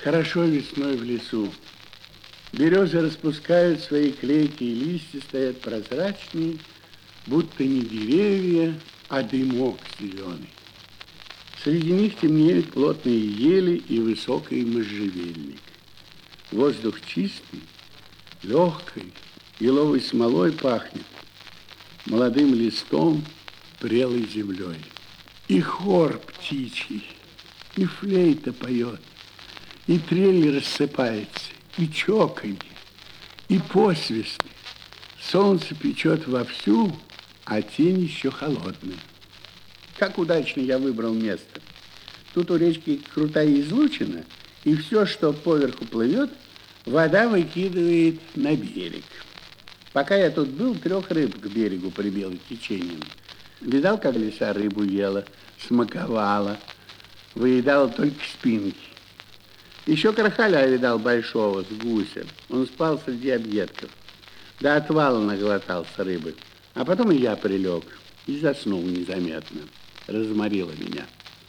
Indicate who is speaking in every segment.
Speaker 1: Хорошо весной в лесу. Березы распускают свои клейкие листья, стоят прозрачные, будто не деревья, а дымок зеленый. Среди них темнеют плотные ели и высокий можжевельник. Воздух чистый, легкой, еловой смолой пахнет, молодым листом, прелой землей. И хор птичий, и флейта поет, и трель рассыпается, и чоканье, и посвисты. Солнце печет вовсю, а тень еще холодная. Как удачно я выбрал место. Тут у речки крутая излучина, и все, что поверху плывет, вода выкидывает на берег. Пока я тут был, 3 рыб к берегу прибило течением. Видал, как лиса рыбу ела, смаковала, выедала только спинки. Еще карахаля видал большого, с гуся. Он спал среди объедков. До отвала наглотался рыбы. А потом и я прилег и заснул незаметно. Разморило меня.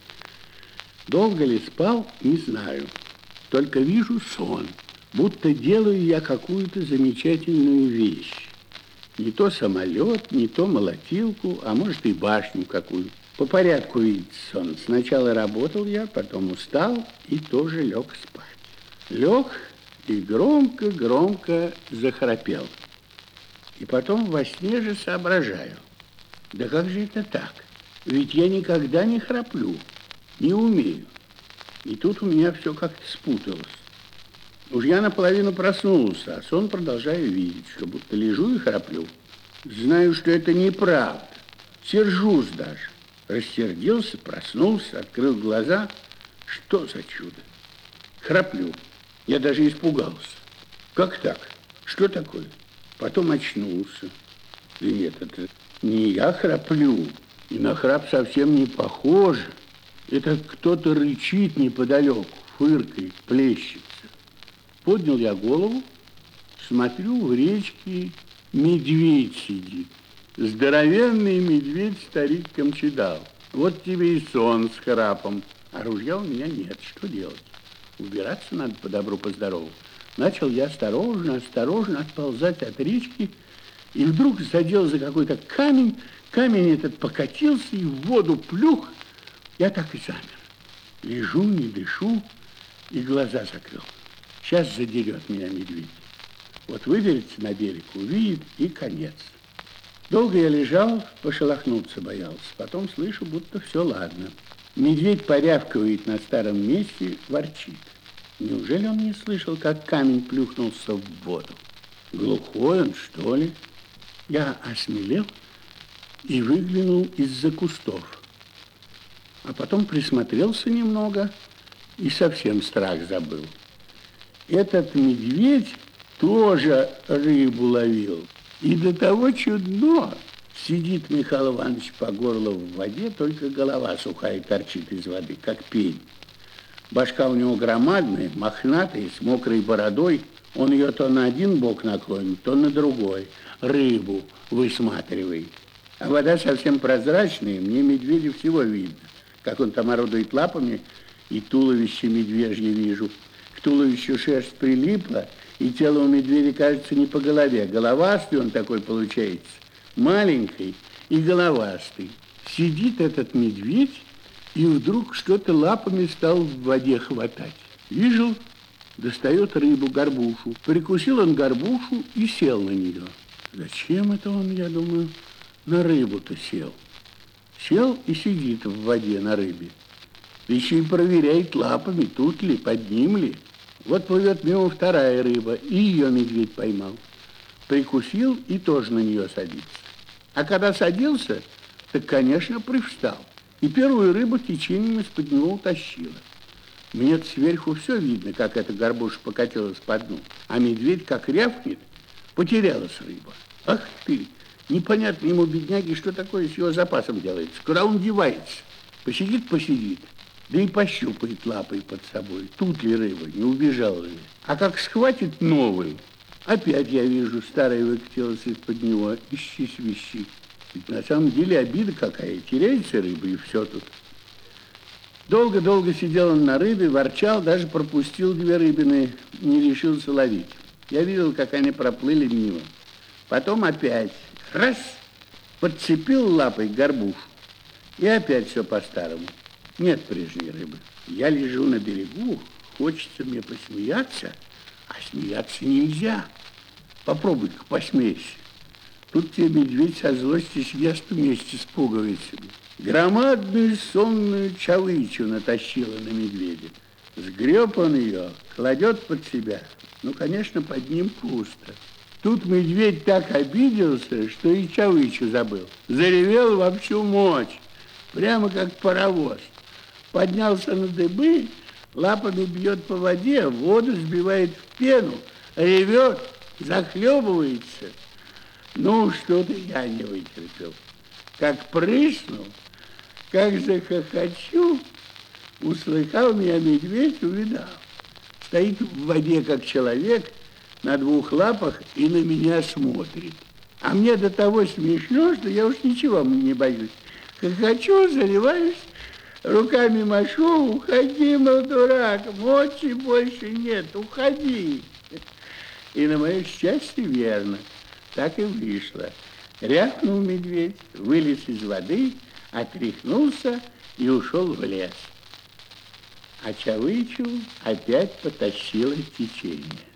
Speaker 1: Долго ли спал, не знаю. Только вижу сон, будто делаю я какую-то замечательную вещь. Не то самолет, не то молотилку, а может и башню какую. По порядку видеть сон. Сначала работал я, потом устал и тоже лег спать. Лег и громко-громко захрапел. И потом во сне же соображаю. Да как же это так? Ведь я никогда не храплю, не умею. И тут у меня все как-то спуталось. Уж я наполовину проснулся, а сон продолжаю видеть, что будто лежу и храплю. Знаю, что это неправда. Сержусь даже. Рассердился, проснулся, открыл глаза. Что за чудо? Храплю. Я даже испугался. Как так? Что такое? Потом очнулся. Да нет, это не я храплю. И на храп совсем не похоже. Это кто-то рычит неподалеку, фыркает, плещется. Поднял я голову, смотрю, в речке медведь сидит. Здоровенный медведь-старик Камчедал. Вот тебе и сон с храпом. А ружья у меня нет. Что делать? Убираться надо по добру, по здорову. Начал я осторожно отползать от речки, и вдруг задел за какой-то камень. Камень этот покатился и в воду плюх. Я так и замер. Лежу, не дышу и глаза закрыл. Сейчас задерет меня медведь. Вот выберется на берег, увидит и конец. Долго я лежал, пошелохнуться боялся. Потом слышу, будто все ладно. Медведь порявкивает на старом месте, ворчит. Неужели он не слышал, как камень плюхнулся в воду? Глухой он, что ли? Я осмелел и выглянул из-за кустов. А потом присмотрелся немного и совсем страх забыл. Этот медведь тоже рыбу ловил. И до того чудно. Сидит Михаил Иванович по горло в воде, только голова сухая торчит из воды, как пень. Башка у него громадная, мохнатая, с мокрой бородой. Он ее то на один бок наклонит, то на другой. Рыбу высматривает. А вода совсем прозрачная, мне медведя всего видно. Как он там орудует лапами, и туловище медвежье вижу. К туловищу шерсть прилипла, и тело у медведя кажется не по голове. Головастый он такой получается, маленький и головастый. Сидит этот медведь, и вдруг что-то лапами стал в воде хватать. Вижу, достает рыбу, горбушу. Прикусил он горбушу и сел на нее. Зачем это он, я думаю, на рыбу-то сел? Сел и сидит в воде на рыбе. Еще и проверяет лапами, тут ли, под ним ли. Вот плывет мимо вторая рыба, и ее медведь поймал. Прикусил и тоже на нее садится. А когда садился, так, конечно, привстал. И первую рыбу течением из-под него утащило. Мне сверху все видно, как эта горбуша покатилась по дну. А медведь, как рявкнет, потерялась рыба. Ах ты! Непонятно ему, бедняги, что такое с его запасом делается. Куда он девается? Посидит, да и пощупает лапой под собой. Тут ли рыба, не убежала ли. А как схватит новую, опять я вижу, старая выкатилась из-под него, ищи-свищи. Ведь на самом деле обида какая, теряется рыба, и все тут. Долго-долго сидел он на рыбе, ворчал, даже пропустил 2 рыбины, не решился ловить. Я видел, как они проплыли мимо. Потом опять раз, подцепил лапой горбушу, и опять все по-старому. Нет прежней рыбы. Я лежу на берегу, хочется мне посмеяться, а смеяться нельзя. Попробуй-ка посмейся. Тут тебе медведь со злости съест вместе с пуговицами. Громадную сонную чавычу натащила на медведя. Сгреб он ее, кладет под себя. Ну, конечно, под ним пусто. Тут медведь так обиделся, что и чавычу забыл. Заревел во всю мощь, прямо как паровоз. Поднялся на дыбы, лапами бьет по воде, воду сбивает в пену, ревет, захлебывается. Ну, что-то я не вытерпел. Как прыснул, как захохочу, услыхал меня медведь, увидал. Стоит в воде, как человек, на 2 лапах и на меня смотрит. А мне до того смешно, что я уж ничего не боюсь. Хохочу, заливаюсь, руками машу, уходи, мол, дурак, мочи больше нет, уходи. И на мое счастье верно, так и вышло. Рявкнул медведь, вылез из воды, отряхнулся и ушел в лес. А чавычу опять потащило течение.